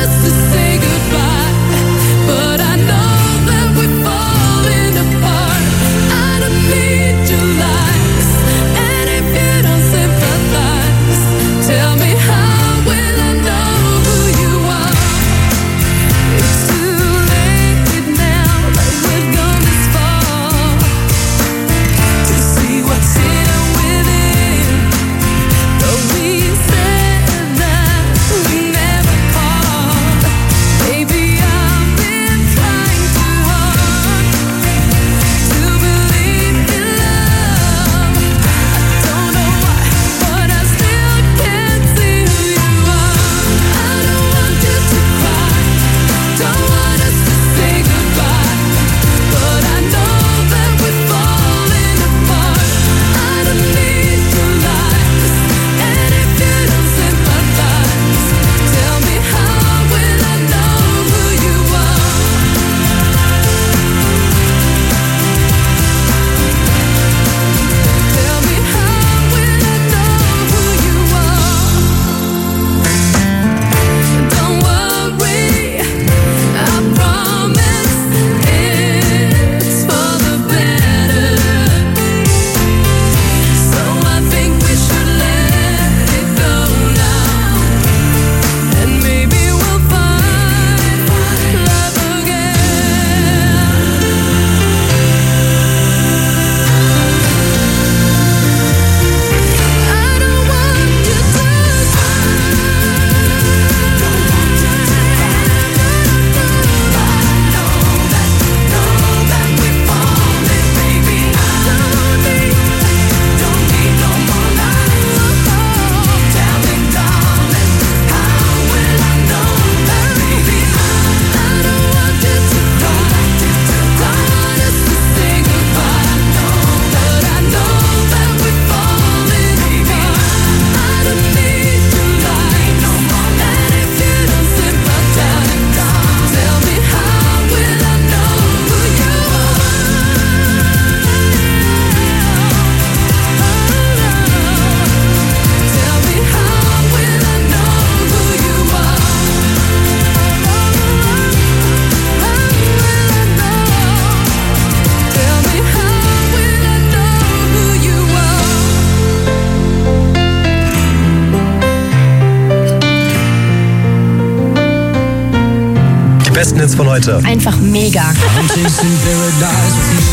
besten Hits von heute. Einfach mega. I'm chasing paradise with you.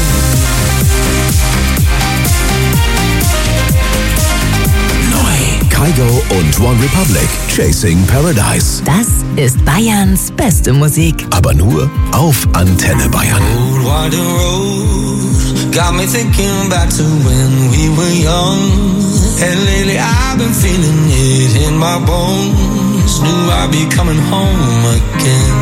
Kygo und One Republic, Chasing Paradise. Das ist Bayerns beste Musik. Aber nur auf Antenne Bayern. Old winding road got me thinking back to when we were young. And lately I've been feeling it in my bones. Knew I'd be coming home again.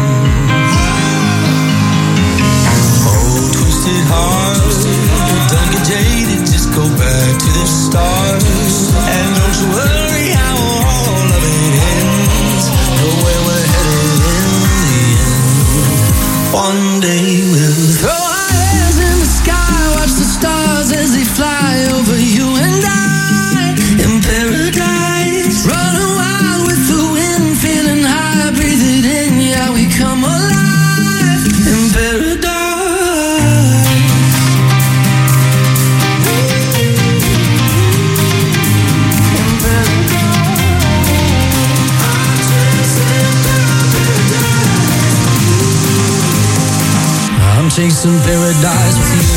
Oh, twisted heart, don't get jaded, just go back to the start. And don't you worry how all of it ends. Know where we're headed in the end. One day we'll throw our hands in the sky, watch the stars as they fly over you and I. In paradise, running wild with the wind, feeling high, breathe it in, yeah, we come alive. In paradise. I'm chasing paradise with you.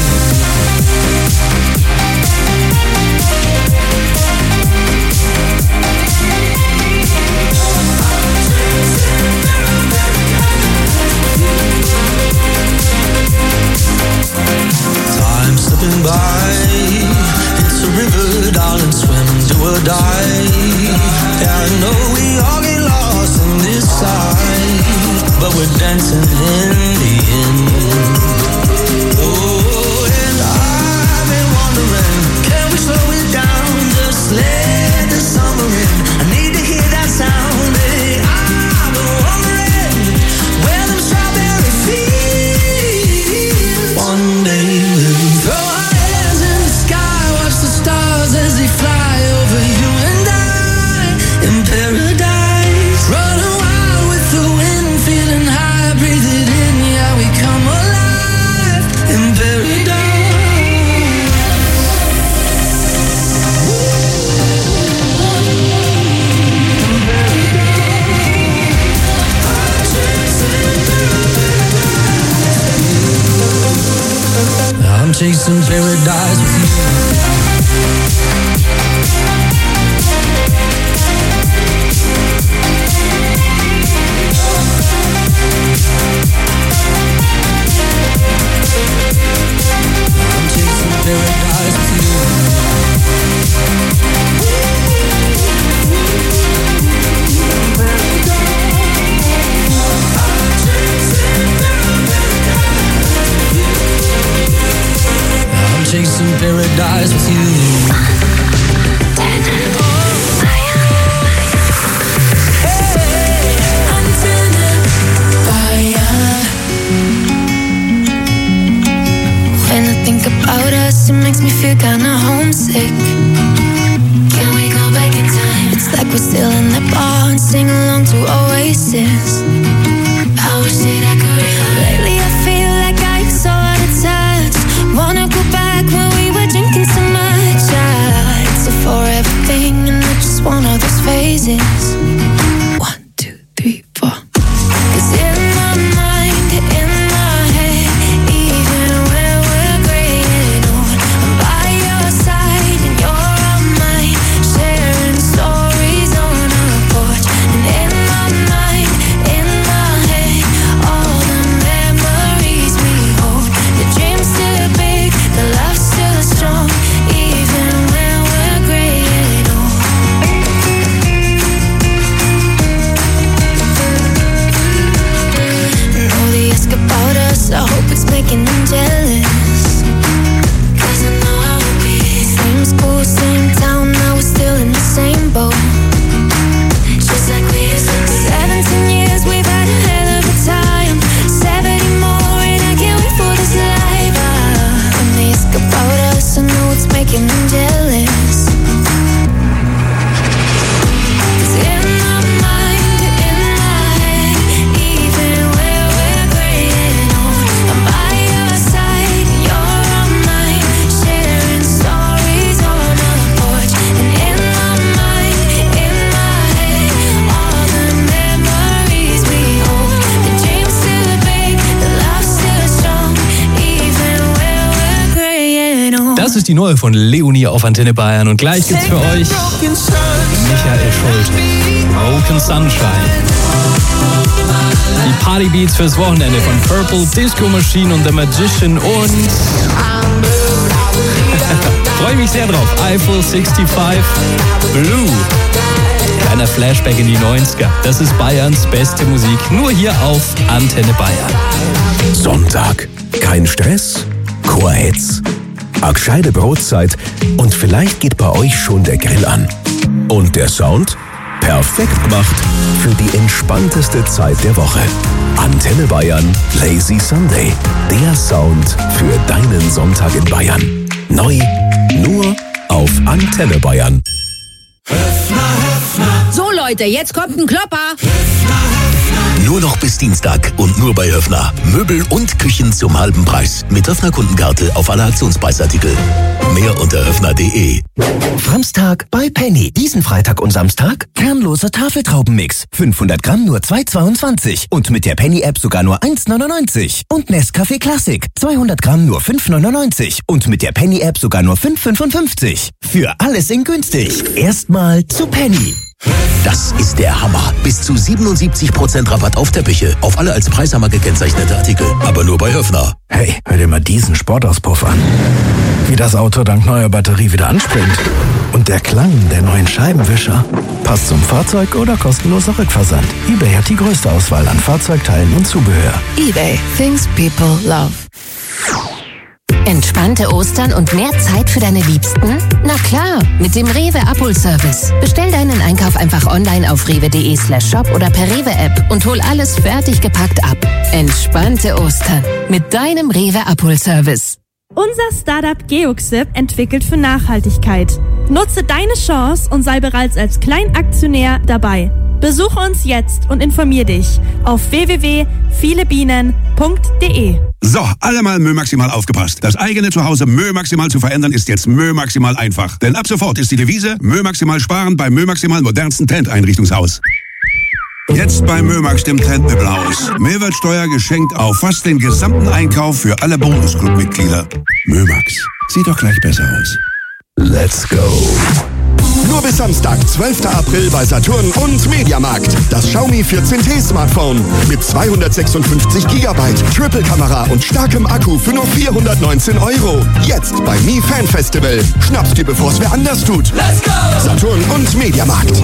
Time slipping by, it's a river, darling, swim, do or die. Yeah, I know we all get lost in this side, but we're dancing in the end. Oh, and I've been wondering, can we slow it down, just let the summer in? I need to hear that sound. Hey, I've been wondering where them strawberry fields. One day we'll throw our hands in the sky, watch the stars as they fly over you and I. In paradise, running wild with the wind, feeling high, breathe it in, yeah, we come alive. In paradise. I'm chasing paradise with you. I'm chasing paradise with you. I'm chasing paradise with you. When I think about us, it makes me feel kinda homesick. Can we go back in time? It's like we're still in the bar and sing along to Oasis. I wish that I could. Lately I feel like I'm so out of touch. Wanna go back when we were drinking so much. It's a forever thing and it's just one of those phases. 1, 2, 3, 4. 'Cause in my mind, in my head, even when we're gray and old, I'm by your side and you're on mine, sharing stories on our porch. And in my mind, in my head, all the memories we hold. The dream's still big, the love's still strong, even when we're gray and old. Das ist die neue von Leonie auf Antenne Bayern. Und gleich gibt's für euch Michael Schulte. Broken Sunshine. Die Partybeats fürs Wochenende von Purple, Disco Machine und The Magician und freue mich sehr drauf. Eiffel 65 Blue. Kleiner Flashback in die 90er. Das ist Bayerns beste Musik. Nur hier auf Antenne Bayern. Sonntag. Kein Stress? Chorhits. A gescheite Brotzeit und vielleicht geht bei euch schon der Grill an. Und der Sound? Perfekt gemacht für die entspannteste Zeit der Woche. Antenne Bayern Lazy Sunday. Der Sound für deinen Sonntag in Bayern. Neu, nur auf Antenne Bayern. So Leute, jetzt kommt ein Klopper. Nur noch bis Dienstag und nur bei Höffner. Möbel und Küchen zum halben Preis. Mit Höffner Kundenkarte auf alle Aktionspreisartikel. Mehr unter höffner.de. Framstag bei Penny. Diesen Freitag und Samstag kernloser Tafeltraubenmix. 500 Gramm nur 2,22. Und mit der Penny-App sogar nur 1,99. Und Nescafé Classic. 200 Gramm nur 5,99. Und mit der Penny-App sogar nur 5,55. Für alles in günstig. Erstmal zu Penny. Das ist der Hammer. Bis zu 77% Rabatt auf Teppiche. Auf alle als Preishammer gekennzeichnete Artikel. Aber nur bei Höffner. Hey, hör dir mal diesen Sportauspuff an. Wie das Auto dank neuer Batterie wieder anspringt. Und der Klang der neuen Scheibenwischer. Passt zum Fahrzeug oder kostenloser Rückversand. eBay hat die größte Auswahl an Fahrzeugteilen und Zubehör. eBay. Things people love. Entspannte Ostern und mehr Zeit für deine Liebsten? Na klar, mit dem Rewe Abholservice. Bestell deinen Einkauf einfach online auf rewe.de/shop oder per Rewe-App und hol alles fertig gepackt ab. Entspannte Ostern mit deinem Rewe Abholservice. Unser Startup Geoxip entwickelt für Nachhaltigkeit. Nutze deine Chance und sei bereits als Kleinaktionär dabei. Besuche uns jetzt und informier dich auf www.vielebienen.de. So, alle mal Mö Maximal aufgepasst. Das eigene Zuhause Mö Maximal zu verändern ist jetzt Mö Maximal einfach. Denn ab sofort ist die Devise Mö Maximal sparen beim Mö Maximal modernsten Trendeinrichtungshaus. Jetzt bei Mömax dem Trendmöbelhaus. Mehrwertsteuer geschenkt auf fast den gesamten Einkauf für alle Bonusclub-Mitglieder. Mömax. Sieht doch gleich besser aus. Let's go. Nur bis Samstag, 12. April bei Saturn und Mediamarkt. Das Xiaomi 14T Smartphone mit 256 GB, Triple-Kamera und starkem Akku für nur 419 €. Jetzt bei Mi Fan Festival. Schnapp's dir, bevor's wer anders tut. Let's go! Saturn und Mediamarkt.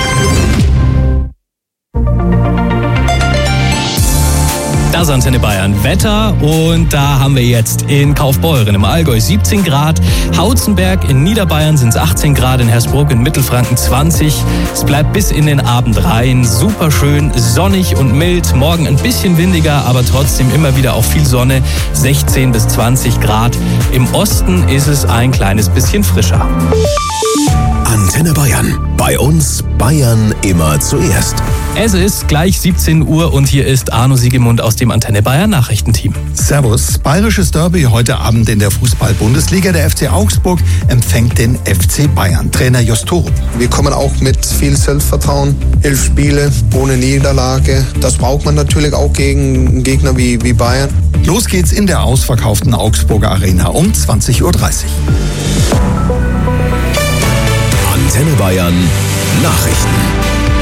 Das ist Antenne Bayern Wetter und da haben wir jetzt in Kaufbeuren im Allgäu 17 Grad, Hauzenberg in Niederbayern sind es 18 Grad, in Hersbruck in Mittelfranken 20. Es bleibt bis in den Abend rein, super schön, sonnig und mild, morgen ein bisschen windiger, aber trotzdem immer wieder auch viel Sonne, 16 bis 20 Grad. Im Osten ist es ein kleines bisschen frischer. Antenne Bayern. Bei uns Bayern immer zuerst. Es ist gleich 17 Uhr und hier ist Arno Siegemund aus dem Antenne Bayern Nachrichtenteam. Servus. Bayerisches Derby heute Abend in der Fußball-Bundesliga. Der FC Augsburg empfängt den FC Bayern. Trainer Jost Torup. Wir kommen auch mit viel Selbstvertrauen. 11 Spiele ohne Niederlage. Das braucht man natürlich auch gegen einen Gegner wie Bayern. Los geht's in der ausverkauften Augsburger Arena um 20:30 Uhr. Antenne Bayern Nachrichten.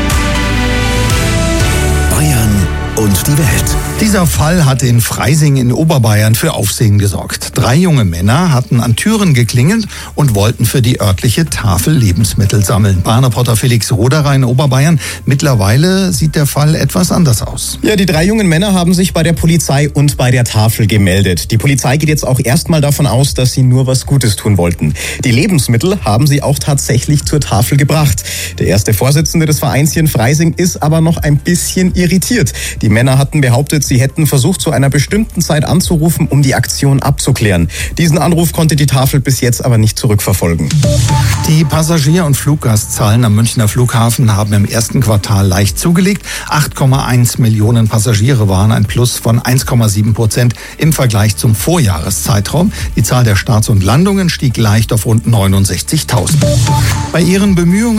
Bayern und die Welt. Dieser Fall hat in Freising in Oberbayern für Aufsehen gesorgt. 3 junge Männer hatten an Türen geklingelt und wollten für die örtliche Tafel Lebensmittel sammeln. Bahnreporter Felix Roderer in Oberbayern. Mittlerweile sieht der Fall etwas anders aus. Ja, die 3 jungen Männer haben sich bei der Polizei und bei der Tafel gemeldet. Die Polizei geht jetzt auch erstmal davon aus, dass sie nur was Gutes tun wollten. Die Lebensmittel haben sie auch tatsächlich zur Tafel gebracht. Der erste Vorsitzende des Vereins hier in Freising ist aber noch ein bisschen irritiert. Die Männer hatten behauptet, sie hätten versucht, zu einer bestimmten Zeit anzurufen, um die Aktion abzuklären. Diesen Anruf konnte die Tafel bis jetzt aber nicht zurückverfolgen. Die Passagier- und Fluggastzahlen am Münchner Flughafen haben im ersten Quartal leicht zugelegt. 8,1 Millionen Passagiere waren ein Plus von 1,7% im Vergleich zum Vorjahreszeitraum. Die Zahl der Starts und Landungen stieg leicht auf rund 69.000. Bei ihren Bemühungen um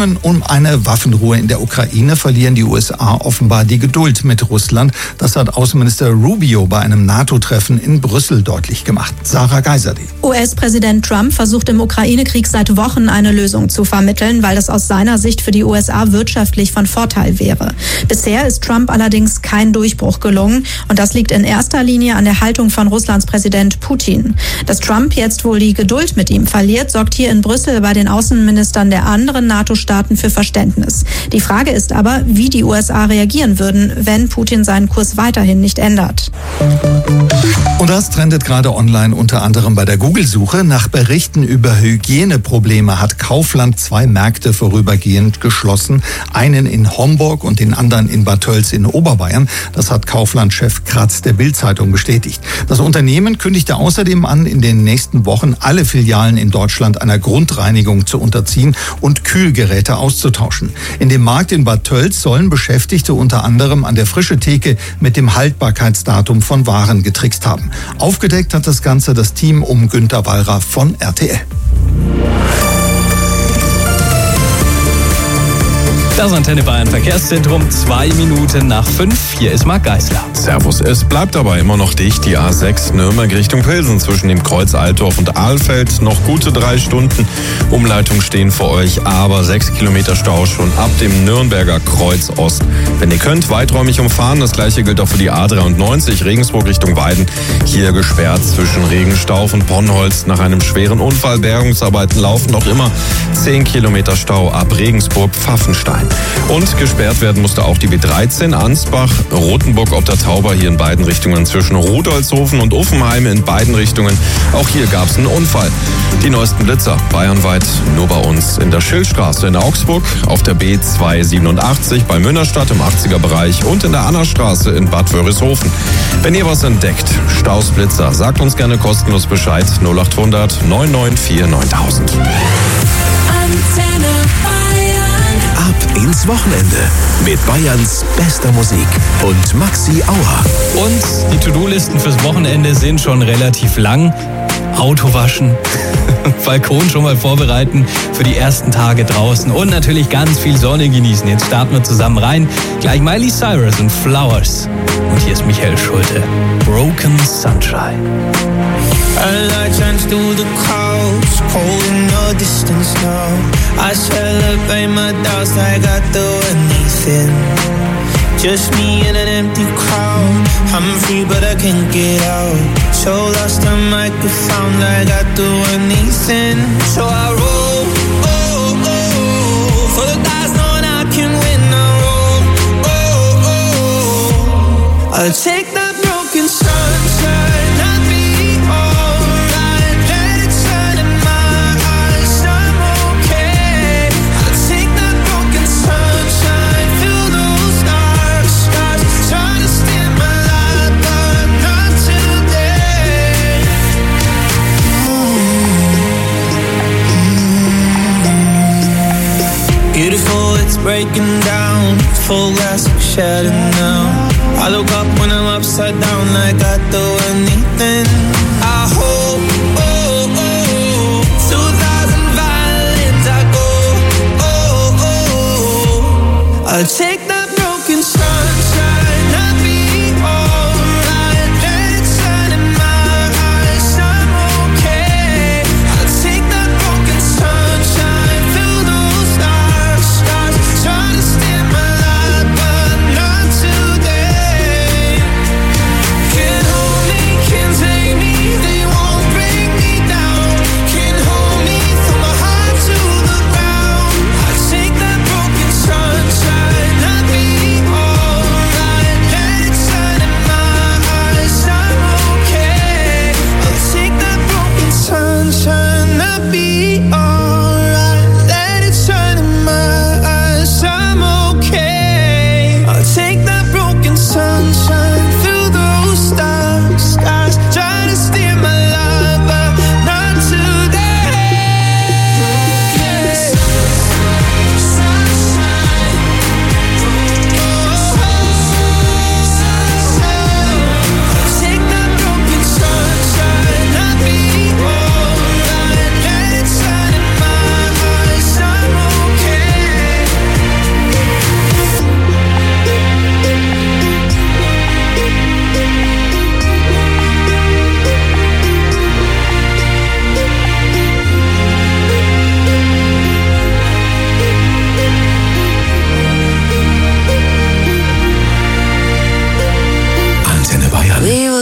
eine Waffenruhe in der Ukraine verlieren die USA offenbar die Geduld mit Russland. Das hat Außenminister Rubio bei einem NATO-Treffen in Brüssel deutlich gemacht. Sarah Geiserde. US-Präsident Trump versucht im Ukraine-Krieg seit Wochen eine Lösung zu vermitteln, weil das aus seiner Sicht für die USA wirtschaftlich von Vorteil wäre. Bisher ist Trump allerdings kein Durchbruch gelungen und das liegt in erster Linie an der Haltung von Russlands Präsident Putin. Dass Trump jetzt wohl die Geduld mit ihm verliert, sorgt hier in Brüssel bei den Außenministern der anderen NATO-Staaten für Verständnis. Die Frage ist aber, wie die USA reagieren würden, wenn Putin seinen Kurs weiterhin nicht ändert. Und das trendet gerade online, unter anderem bei der Google-Suche. Nach Berichten über Hygieneprobleme hat Kaufland 2 Märkte vorübergehend geschlossen. Einen in Homburg und den anderen in Bad Tölz in Oberbayern. Das hat Kaufland-Chef Kratz der Bild-Zeitung bestätigt. Das Unternehmen kündigte außerdem an, in den nächsten Wochen alle Filialen in Deutschland einer Grundreinigung zu unterziehen und Kühlgeräte auszutauschen. In dem Markt in Bad Tölz sollen Beschäftigte unter anderem an der frischen Theke mit dem Haltbarkeitsdatum von Waren getrickst haben. Aufgedeckt hat das Ganze das Team um Günter Wallraff von RTL. Das Antenne Bayern Verkehrszentrum, 2 Minuten nach 5. Hier ist Marc Geisler. Servus, es bleibt aber immer noch dicht. Die A6 Nürnberg Richtung Pilsen zwischen dem Kreuz Altdorf und Ahlfeld. Noch gute 3 Stunden. Umleitungen stehen für euch, aber 6 Kilometer Stau schon ab dem Nürnberger Kreuz Ost. Wenn ihr könnt, weiträumig umfahren. Das gleiche gilt auch für die A93 Regensburg Richtung Weiden. Hier gesperrt zwischen Regenstauf und Ponnholz. Nach einem schweren Unfall. Bergungsarbeiten laufen noch immer. 10 Kilometer Stau ab Regensburg-Pfaffenstein. Und gesperrt werden musste auch die B13 Ansbach, Rothenburg ob der Tauber hier in beiden Richtungen zwischen Rudolzhofen und Uffenheim in beiden Richtungen. Auch hier gab es einen Unfall. Die neuesten Blitzer bayernweit nur bei uns in der Schildstraße in Augsburg, auf der B287 bei Münnerstadt im 80er Bereich und in der Annastraße in Bad Wörishofen. Wenn ihr was entdeckt, Staus, Blitzer, sagt uns gerne kostenlos Bescheid 0800 994 9000. Ab ins Wochenende mit Bayerns bester Musik und Maxi Auer. Und die To-Do-Listen fürs Wochenende sind schon relativ lang. Auto waschen, Balkon schon mal vorbereiten für die ersten Tage draußen und natürlich ganz viel Sonne genießen. Jetzt starten wir zusammen rein. Gleich Miley Cyrus und Flowers. Und hier ist Michael Schulte. Broken Sunshine. A light shines through the clouds, cold in the distance now. I celebrate my doubts like I do anything. Just me in an empty crowd. I'm free but I can't get out. So lost I might be found like I do anything. So I roll, oh, oh, for the dice knowing I can win. I roll, oh, oh, I'll take that broken sunshine. I'll be alright. Let it shine in my eyes. I'm okay. I'll take that broken sunshine. Feel those stars. Trying to stand my light, but not today. Beautiful, it's breaking down. Full glass of shattered now. I look up when I'm upside down like I do anything. I hope, oh, oh, 2,000 violins I go, oh, oh, I'll take that broken sunshine. I'll be alright. Let it shine in my eyes. I'm okay. I'll take that broken sunshine. Feel those stars. Trying to stand my light, but not today. Can't hold me, can't take me. They won't break me down. Can't hold me from my heart to the ground. I'll take that broken sunshine. I'll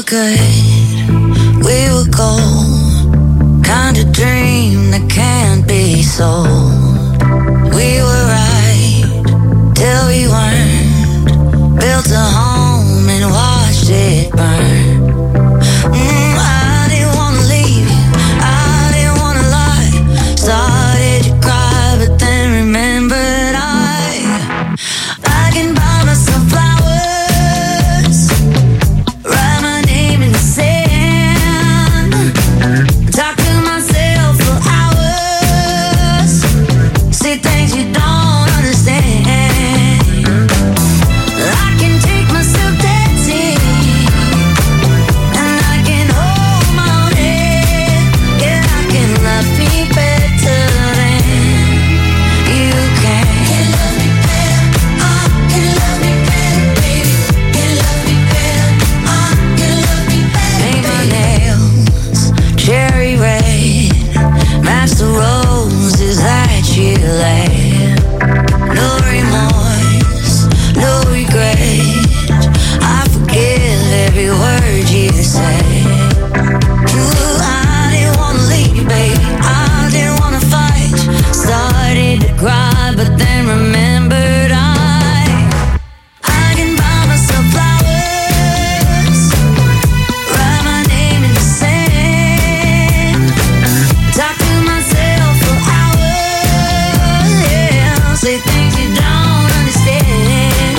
good, we were gold. Kind of dream that can't be sold. We were right till we weren't. Built a home and watched it burn. I didn't wanna leave you, I didn't wanna lie. Started to cry, but then remembered I can buy myself flowers, write my name in the sand, talk to myself for hours, say things you don't understand. I can take myself dancing, and I can hold my own head. Yeah, I can love me better than you can. Can love me better, can love me better, baby. Can love me better, can love me better. Paint my nails cherry red, match the roses that you laid. No remorse, no regret. I forgive every word you said. Ooh, I didn't wanna leave you, baby. I didn't wanna fight. Started to cry, but then remembered I can buy myself flowers, write my name in the sand, talk to myself for hours, yeah, say things you don't understand.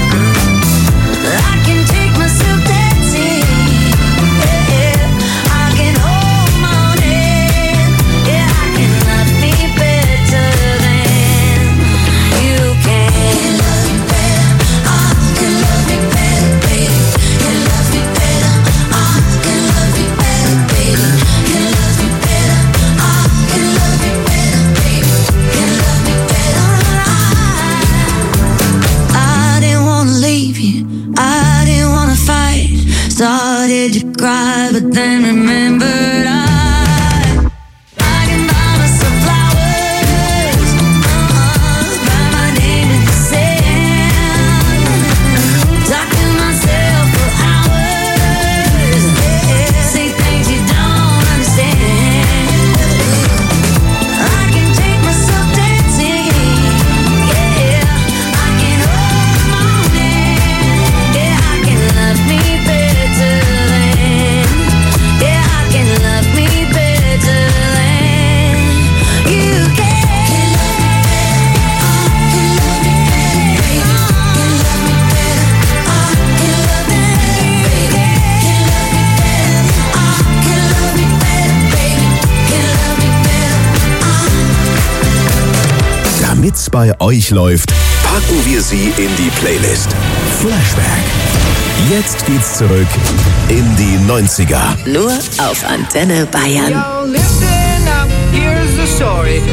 I can take myself dancing, yeah, I can hold my own head, yeah, I can love me better than you can. Can love me better, can love me better, baby. Can love me better, can love me better, baby. Can love me better, can love me better, baby. Can love me better. I didn't wanna leave you, I didn't wanna fight. Started to cry, but then remembered I can buy myself flowers, write my name in the sand, talk to myself for hours, yeah, say things you don't understand. I can take myself dancing, yeah, I can hold my own hand, yeah, I can love me better than, yeah, I can love me better than you can. Can love me better, can love me better, can love me better, baby. Can love me better. Damit's bei euch läuft, packen wir sie in die Playlist. Flashback. Jetzt geht's zurück in die 90er. Nur auf Antenne Bayern. Yo, listen up, here's the story.